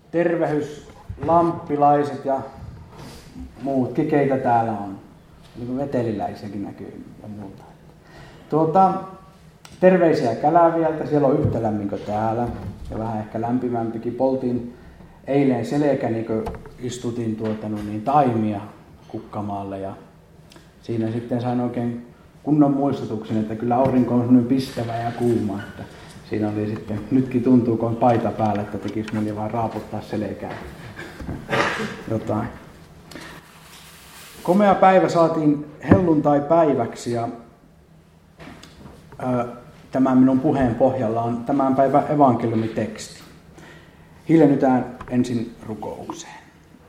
Tervehys lamppilaiset ja muutkin, keitä täällä on. Niin kuin veteliläisiäkin näkyy ja muuta. Terveisiä Käläviältä, siellä on yhtä lämmin kuin täällä ja vähän ehkä lämpimämpikin. Poltin eilen selkäni, kun istutin taimia kukkamaalle ja siinä sitten sain oikein kunnon muistutuksen, että kyllä aurinko on semmoinen pistävä ja kuuma. Että siinä oli sitten, nytkin tuntuu, kun on paita päällä, että tekisi mieli vaan raaputtaa selkää jotain. Komea päivä saatiin helluntai-päiväksi ja tämän minun puheen pohjalla on tämän päivän evankeliumiteksti. Hiljennytään ensin rukoukseen.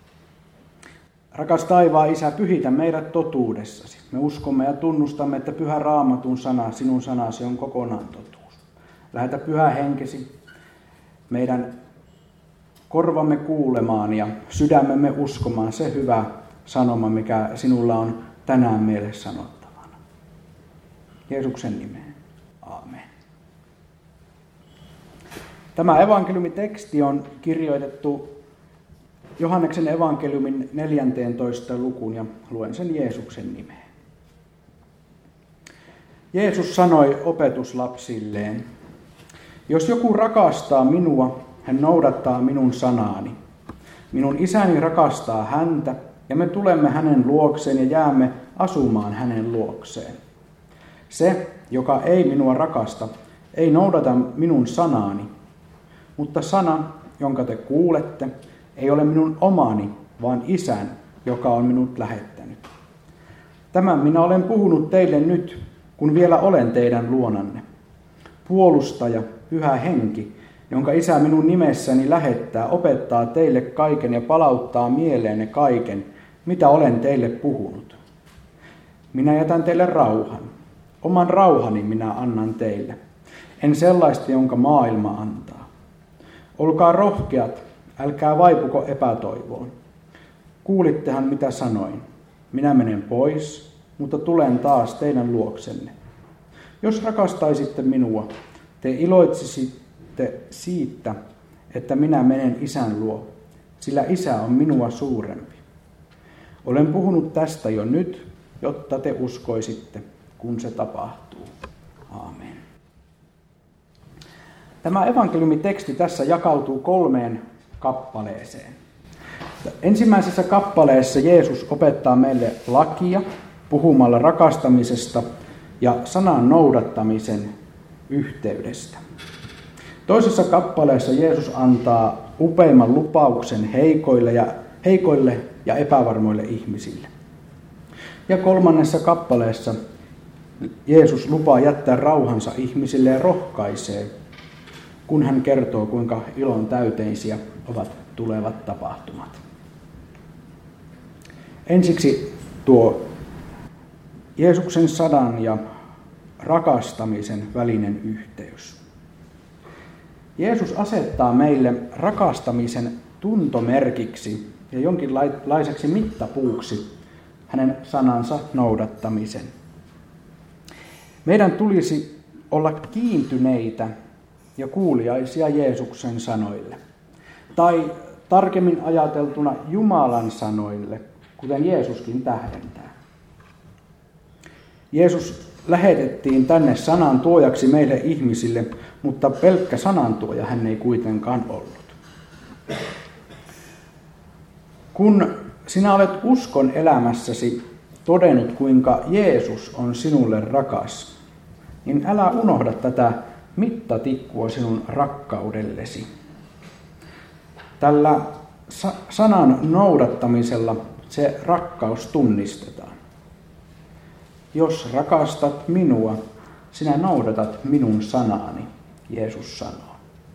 Rakas taivaan Isä, pyhitä meidät totuudessasi. Me uskomme ja tunnustamme, että pyhä Raamatun sana, sinun sanasi on kokonaan totuus. Lähetä pyhä henkesi meidän korvamme kuulemaan ja sydämemme uskomaan se hyvä sanoma, mikä sinulla on tänään meille sanottavana. Jeesuksen nimeen. Aamen. Tämä evankeliumiteksti on kirjoitettu Johanneksen evankeliumin 14. lukuun ja luen sen Jeesuksen nimeen. Jeesus sanoi opetuslapsilleen, jos joku rakastaa minua, hän noudattaa minun sanaani. Minun isäni rakastaa häntä ja me tulemme hänen luokseen ja jäämme asumaan hänen luokseen. Se, joka ei minua rakasta, ei noudata minun sanaani, mutta sana, jonka te kuulette, ei ole minun omani, vaan Isän, joka on minut lähettänyt. Tämän minä olen puhunut teille nyt, kun vielä olen teidän luonanne. Puolustaja, Pyhä Henki, jonka Isä minun nimessäni lähettää, opettaa teille kaiken ja palauttaa mieleenne kaiken, mitä olen teille puhunut. Minä jätän teille rauhan. Oman rauhani minä annan teille. En sellaista, jonka maailma antaa. Olkaa rohkeat, älkää vaipuko epätoivoon. Kuulittehan mitä sanoin. Minä menen pois, mutta tulen taas teidän luoksenne. Jos rakastaisitte minua, te iloitsisitte siitä, että minä menen Isän luo, sillä Isä on minua suurempi. Olen puhunut tästä jo nyt, jotta te uskoisitte, kun se tapahtuu. Aamen. Tämä evankeliumiteksti tässä jakautuu 3 kappaleeseen. Ensimmäisessä kappaleessa Jeesus opettaa meille lakia puhumalla rakastamisesta ja sanan noudattamisen yhteydestä. Toisessa kappaleessa Jeesus antaa upeimman lupauksen heikoille ja epävarmoille ihmisille. Ja 3. kappaleessa Jeesus lupaa jättää rauhansa ihmisille ja rohkaisee, kun hän kertoo, kuinka ilon täyteisiä ovat tulevat tapahtumat. Ensiksi tuo Jeesuksen sanan ja rakastamisen välinen yhteys. Jeesus asettaa meille rakastamisen tuntomerkiksi ja jonkinlaiseksi mittapuuksi hänen sanansa noudattamisen. Meidän tulisi olla kiintyneitä ja kuuliaisia Jeesuksen sanoille. Tai tarkemmin ajateltuna Jumalan sanoille, kuten Jeesuskin tähdentää. Jeesus lähetettiin tänne sanan tuojaksi meille ihmisille, mutta pelkkä sanantuoja hän ei kuitenkaan ollut. Kun sinä olet uskon elämässäsi todennut, kuinka Jeesus on sinulle rakas, niin älä unohda tätä mittatikkua sinun rakkaudellesi. Tällä sanan noudattamisella se rakkaus tunnistetaan. Jos rakastat minua, sinä noudatat minun sanaani, Jeesus sanoo.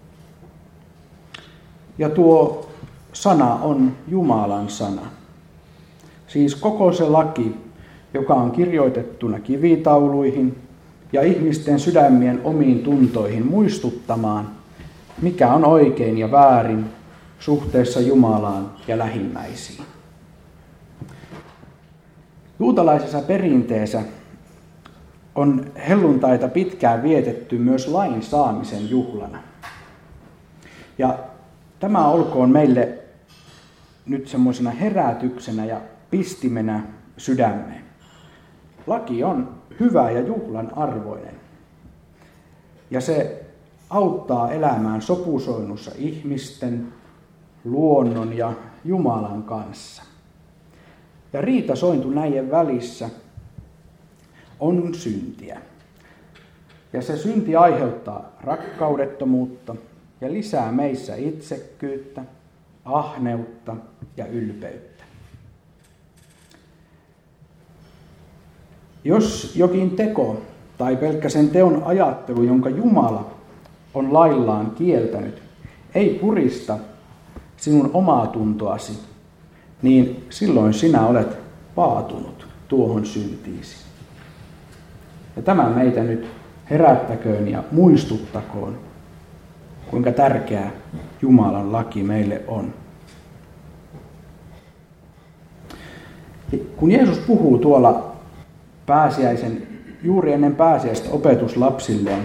Ja tuo sana on Jumalan sana. Siis koko se laki, joka on kirjoitettuna kivitauluihin ja ihmisten sydämien omiin tuntoihin muistuttamaan, mikä on oikein ja väärin suhteessa Jumalaan ja lähimmäisiin. Juutalaisessa perinteessä on helluntaita pitkään vietetty myös lain saamisen juhlana. Ja Tämä olkoon meille nyt semmoisena herätyksenä ja pistimenä sydämeen. Laki on hyvä ja juhlan arvoinen. Ja se auttaa elämään sopusoinnussa ihmisten, luonnon ja Jumalan kanssa. Ja riitasointu näiden välissä on syntiä. Ja se synti aiheuttaa rakkaudettomuutta ja lisää meissä itsekkyyttä, ahneutta ja ylpeyttä. Jos jokin teko tai pelkkä sen teon ajattelu, jonka Jumala on laillaan kieltänyt, ei purista sinun omaa tuntoasi, niin silloin sinä olet paatunut tuohon syntiisi. Ja tämä meitä nyt herättäköön ja muistuttakoon, kuinka tärkeä Jumalan laki meille on. Kun Jeesus puhuu tuolla juuri ennen pääsiäistä opetuslapsilleen,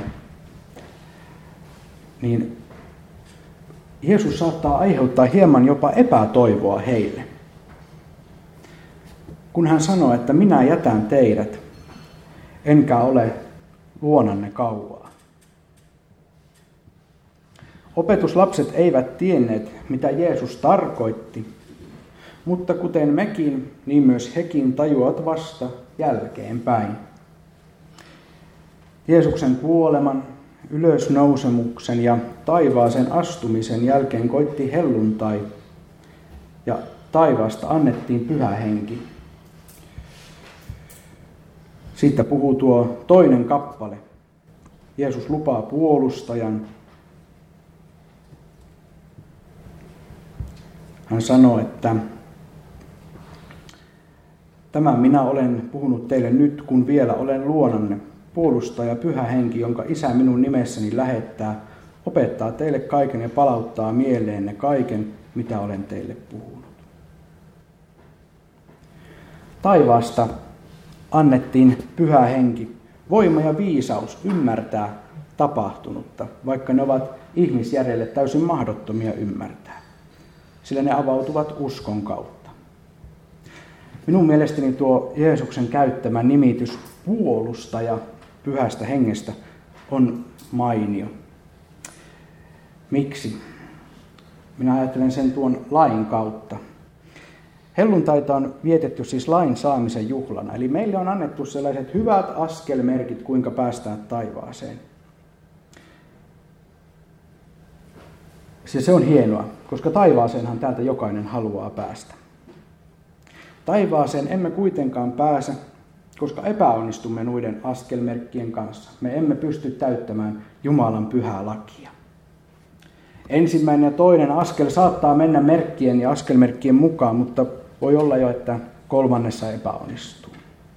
niin Jeesus saattaa aiheuttaa hieman jopa epätoivoa heille. Kun hän sanoo, että minä jätän teidät, enkä ole luonanne kauaa. Opetuslapset eivät tienneet, mitä Jeesus tarkoitti, mutta kuten mekin, niin myös hekin tajuavat vasta jälkeenpäin. Jeesuksen kuoleman, ylösnousemuksen ja taivaaseen astumisen jälkeen koitti helluntai ja taivaasta annettiin Pyhä Henki. Siitä puhuu tuo toinen kappale. Jeesus lupaa puolustajan. Hän sanoo, että tämän minä olen puhunut teille nyt, kun vielä olen luonanne. Puolustaja Pyhä Henki, jonka Isä minun nimessäni lähettää, opettaa teille kaiken ja palauttaa mieleenne kaiken, mitä olen teille puhunut. Taivaasta annettiin Pyhä Henki, voima ja viisaus ymmärtää tapahtunutta, vaikka ne ovat ihmisjärjelle täysin mahdottomia ymmärtää, sillä ne avautuvat uskon kautta. Minun mielestäni tuo Jeesuksen käyttämä nimitys puolustaja Pyhästä Hengestä on mainio. Miksi? Minä ajattelen sen tuon lain kautta. Helluntaita on vietetty siis lain saamisen juhlana, eli meille on annettu sellaiset hyvät askelmerkit, kuinka päästään taivaaseen. Se on hienoa, koska taivaaseenhan täältä jokainen haluaa päästä. Taivaaseen emme kuitenkaan pääse, koska epäonnistumme noiden askelmerkkien kanssa. Me emme pysty täyttämään Jumalan pyhää lakia. Ensimmäinen ja toinen askel saattaa mennä merkkien ja askelmerkkien mukaan, mutta voi olla jo, että kolmannessa epäonnistuu.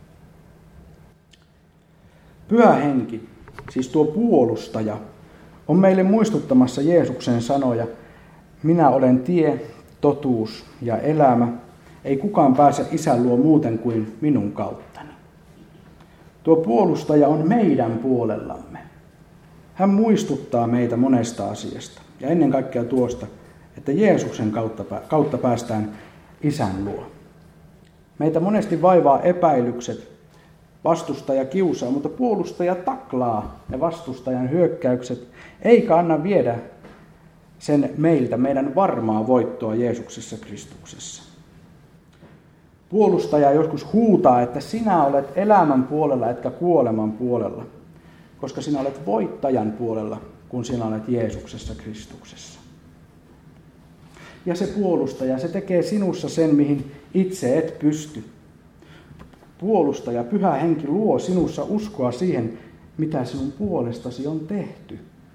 Pyhä Henki, siis tuo puolustaja, on meille muistuttamassa Jeesuksen sanoja: minä olen tie, totuus ja elämä. Ei kukaan pääse Isän luo muuten kuin minun kauttani. Tuo puolustaja on meidän puolellamme. Hän muistuttaa meitä monesta asiasta ja ennen kaikkea tuosta, että Jeesuksen kautta päästään Isän luo. Meitä monesti vaivaa epäilykset, vastustaja kiusaa, mutta puolustaja taklaa ne vastustajan hyökkäykset, eikä anna viedä sen meiltä meidän varmaa voittoa Jeesuksessa Kristuksessa. Puolustaja joskus huutaa, että sinä olet elämän puolella etkä kuoleman puolella, koska sinä olet voittajan puolella, kun sinä olet Jeesuksessa Kristuksessa. Ja se puolustaja, se tekee sinussa sen, mihin itse et pysty. Puolustaja, Pyhä Henki luo sinussa uskoa siihen, mitä sinun puolestasi on tehty.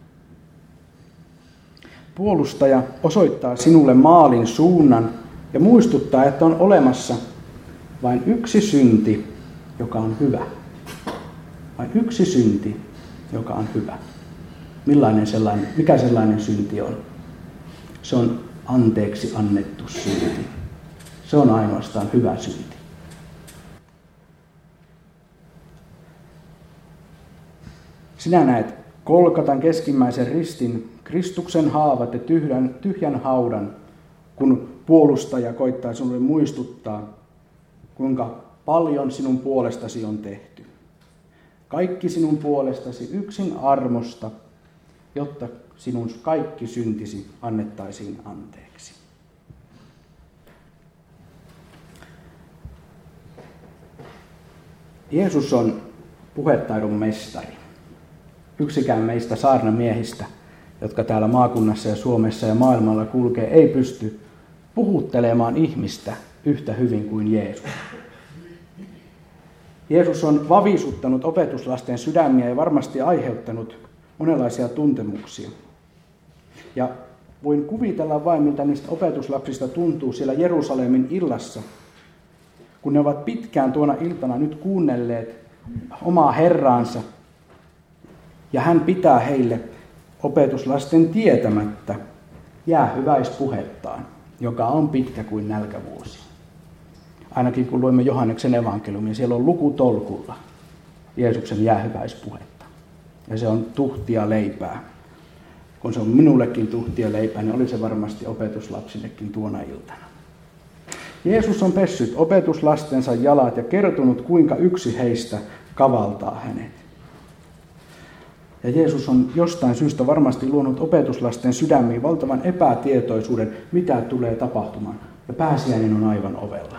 Puolustaja osoittaa sinulle maalin suunnan ja muistuttaa, että on olemassa vain yksi synti, joka on hyvä. Vain yksi synti, joka on hyvä. Mikä sellainen synti on? Se on anteeksi annettu synti. Se on ainoastaan hyvä synti. Sinä näet Golgatan keskimmäisen ristin Kristuksen haavat ja tyhjän haudan, kun puolustaja koittaa sinulle muistuttaa, kuinka paljon sinun puolestasi on tehty. Kaikki sinun puolestasi yksin armosta, jotta sinun kaikki syntisi annettaisiin anteeksi. Jeesus on puhetaidon mestari. Yksikään meistä saarnamiehistä, jotka täällä maakunnassa ja Suomessa ja maailmalla kulkee, ei pysty puhuttelemaan ihmistä yhtä hyvin kuin Jeesus. Jeesus on vavisuttanut opetuslasten sydämiä ja varmasti aiheuttanut monenlaisia tuntemuksia. Ja voin kuvitella vain, miltä niistä opetuslapsista tuntuu siellä Jerusalemin illassa, kun ne ovat pitkään tuona iltana nyt kuunnelleet omaa Herraansa, ja hän pitää heille opetuslasten tietämättä jäähyväispuhettaan, joka on pitkä kuin nälkävuosi. Ainakin kun luemme Johanneksen evankeliumia, siellä on luku tolkulla Jeesuksen jäähyväispuhetta. Ja se on tuhtia leipää. Kun se on minullekin tuhtia leipää, niin oli se varmasti opetuslapsillekin tuona iltana. Jeesus on pessyt opetuslastensa jalat ja kertonut, kuinka yksi heistä kavaltaa hänet. Ja Jeesus on jostain syystä varmasti luonut opetuslasten sydämiin valtavan epätietoisuuden, mitä tulee tapahtumaan. Ja pääsiäinen on aivan ovella.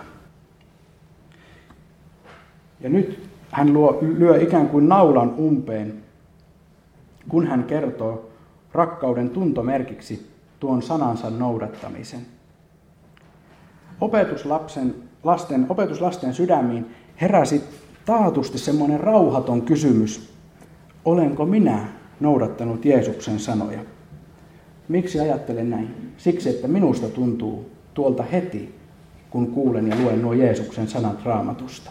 Ja nyt hän lyö ikään kuin naulan umpeen, kun hän kertoo rakkauden tuntomerkiksi tuon sanansa noudattamisen. Opetuslasten sydämiin heräsi taatusti semmoinen rauhaton kysymys. Olenko minä noudattanut Jeesuksen sanoja? Miksi ajattelen näin? Siksi, että minusta tuntuu tuolta heti, kun kuulen ja luen nuo Jeesuksen sanat Raamatusta.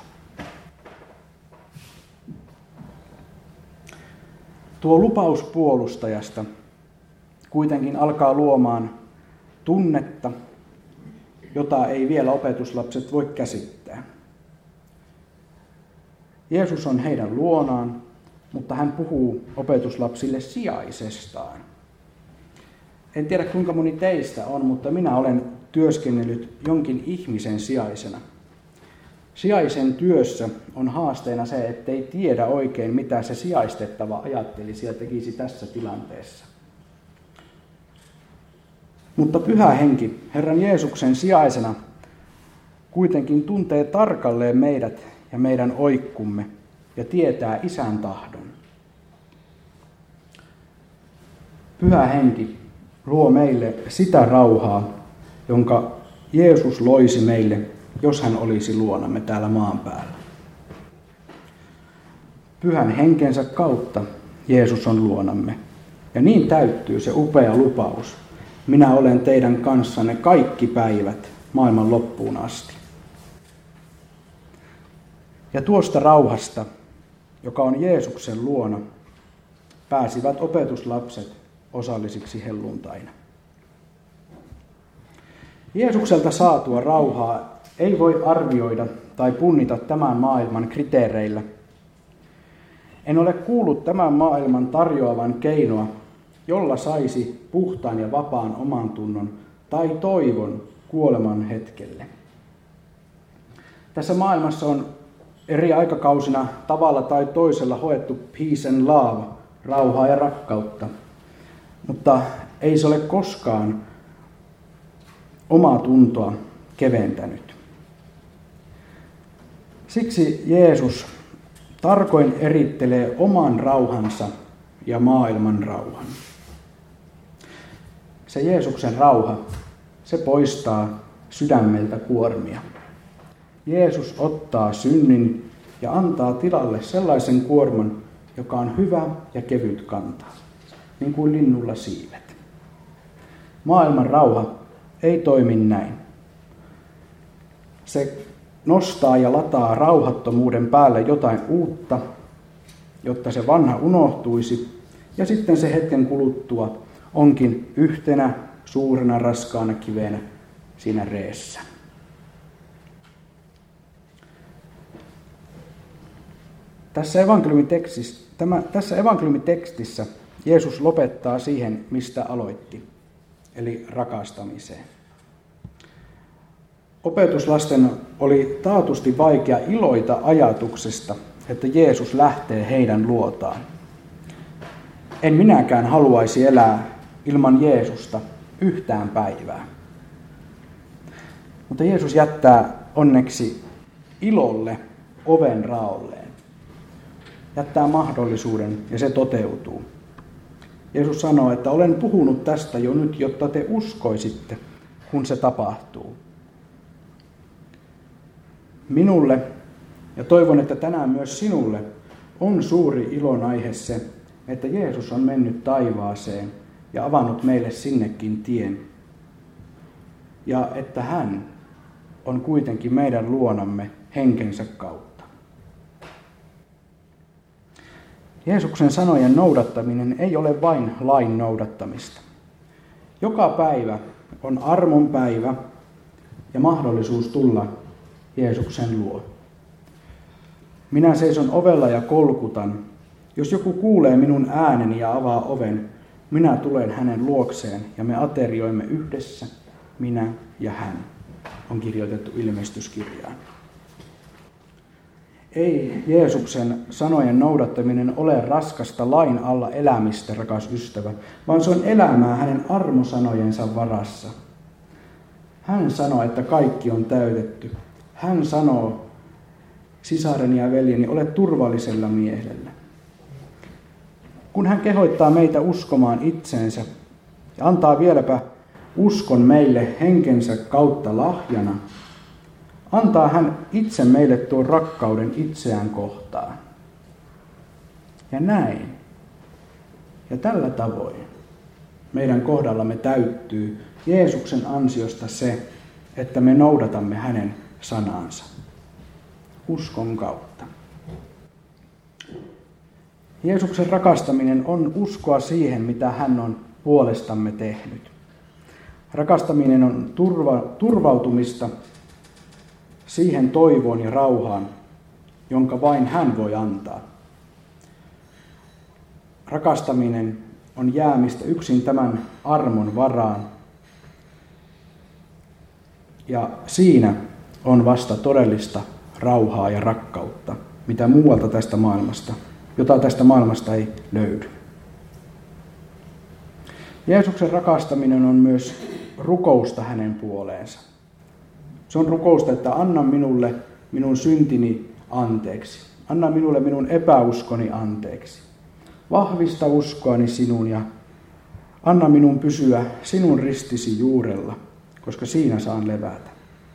Tuo lupaus puolustajasta kuitenkin alkaa luomaan tunnetta, jota ei vielä opetuslapset voi käsittää. Jeesus on heidän luonaan, mutta hän puhuu opetuslapsille sijaisestaan. En tiedä kuinka moni teistä on, mutta minä olen työskennellyt jonkin ihmisen sijaisena. Sijaisen työssä on haasteena se, ettei tiedä oikein, mitä se sijaistettava ajattelisi ja tekisi tässä tilanteessa. Mutta Pyhä Henki, Herran Jeesuksen sijaisena, kuitenkin tuntee tarkalleen meidät ja meidän oikkumme ja tietää Isän tahdon. Pyhä Henki luo meille sitä rauhaa, jonka Jeesus loisi meille, jos hän olisi luonamme täällä maan päällä. Pyhän henkensä kautta Jeesus on luonamme. Ja niin täyttyy se upea lupaus. Minä olen teidän kanssanne kaikki päivät maailman loppuun asti. Ja tuosta rauhasta, joka on Jeesuksen luona, pääsivät opetuslapset osallisiksi helluntaina. Jeesukselta saatua rauhaa ei voi arvioida tai punnita tämän maailman kriteereillä. En ole kuullut tämän maailman tarjoavan keinoa, jolla saisi puhtaan ja vapaan omantunnon tai toivon kuoleman hetkelle. Tässä maailmassa on eri aikakausina tavalla tai toisella hoettu peace and love, rauhaa ja rakkautta, mutta ei se ole koskaan omaa tuntoa keventänyt. Siksi Jeesus tarkoin erittelee oman rauhansa ja maailman rauhan. Se Jeesuksen rauha, se poistaa sydämeltä kuormia. Jeesus ottaa synnin ja antaa tilalle sellaisen kuorman, joka on hyvä ja kevyt kantaa, niin kuin linnulla siivet. Maailman rauha ei toimi näin. Se nostaa ja lataa rauhattomuuden päälle jotain uutta, jotta se vanha unohtuisi, ja sitten se hetken kuluttua onkin yhtenä suurena raskaana kivenä siinä reessä. Tässä evankeliumitekstissä Jeesus lopettaa siihen, mistä aloitti, eli rakastamiseen. Opetuslasten oli taatusti vaikea iloita ajatuksesta, että Jeesus lähtee heidän luotaan. En minäkään haluaisi elää ilman Jeesusta yhtään päivää. Mutta Jeesus jättää onneksi ilolle oven raolleen. Jättää mahdollisuuden ja se toteutuu. Jeesus sanoo, että olen puhunut tästä jo nyt, jotta te uskoisitte, kun se tapahtuu. Minulle, ja toivon, että tänään myös sinulle, on suuri ilon aihe se, että Jeesus on mennyt taivaaseen ja avannut meille sinnekin tien. Ja että hän on kuitenkin meidän luonamme henkensä kautta. Jeesuksen sanojen noudattaminen ei ole vain lain noudattamista. Joka päivä on armon päivä ja mahdollisuus tulla Jeesuksen luo. Minä seison ovella ja kolkutan. Jos joku kuulee minun ääneni ja avaa oven, minä tulen hänen luokseen ja me aterioimme yhdessä, minä ja hän, on kirjoitettu Ilmestyskirjaan. Ei Jeesuksen sanojen noudattaminen ole raskasta lain alla elämistä, rakas ystävä, vaan se on elämää hänen armosanojensa varassa. Hän sanoo, että kaikki on täytetty. Hän sanoo, sisareni ja veljeni, ole turvallisella mielellä. Kun hän kehottaa meitä uskomaan itseensä ja antaa vieläpä uskon meille henkensä kautta lahjana, antaa hän itse meille tuon rakkauden itseään kohtaan. Ja näin. Ja tällä tavoin meidän kohdallamme täyttyy Jeesuksen ansiosta se, että me noudatamme hänen sanansa. Uskon kautta. Jeesuksen rakastaminen on uskoa siihen, mitä hän on puolestamme tehnyt. Rakastaminen on turvautumista siihen toivoon ja rauhaan, jonka vain hän voi antaa. Rakastaminen on jäämistä yksin tämän armon varaan. Ja siinä on vasta todellista rauhaa ja rakkautta, mitä muualta tästä maailmasta, jota tästä maailmasta ei löydy. Jeesuksen rakastaminen on myös rukousta hänen puoleensa. Se on rukousta, että anna minulle minun syntini anteeksi. Anna minulle minun epäuskoni anteeksi. Vahvista uskoani sinun ja anna minun pysyä sinun ristisi juurella, koska siinä saan levätä.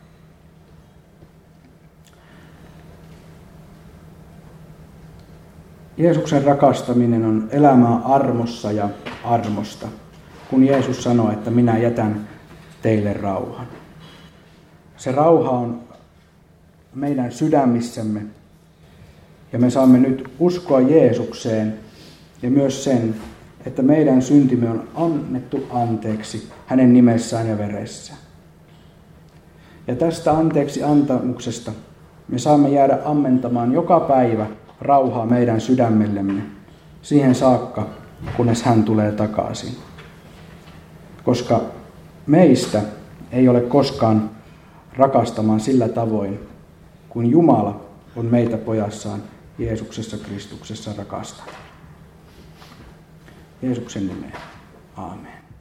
Jeesuksen rakastaminen on elämää armossa ja armosta, kun Jeesus sanoo, että minä jätän teille rauhan. Se rauha on meidän sydämissämme ja me saamme nyt uskoa Jeesukseen ja myös sen, että meidän syntimme on annettu anteeksi hänen nimessään ja veressä. Ja tästä anteeksi antamuksesta me saamme jäädä ammentamaan joka päivä rauhaa meidän sydämellemme siihen saakka, kunnes hän tulee takaisin. Koska meistä ei ole koskaan rakastamaan sillä tavoin, kuin Jumala on meitä pojassaan Jeesuksessa Kristuksessa rakastanut. Jeesuksen nimeen. Aamen.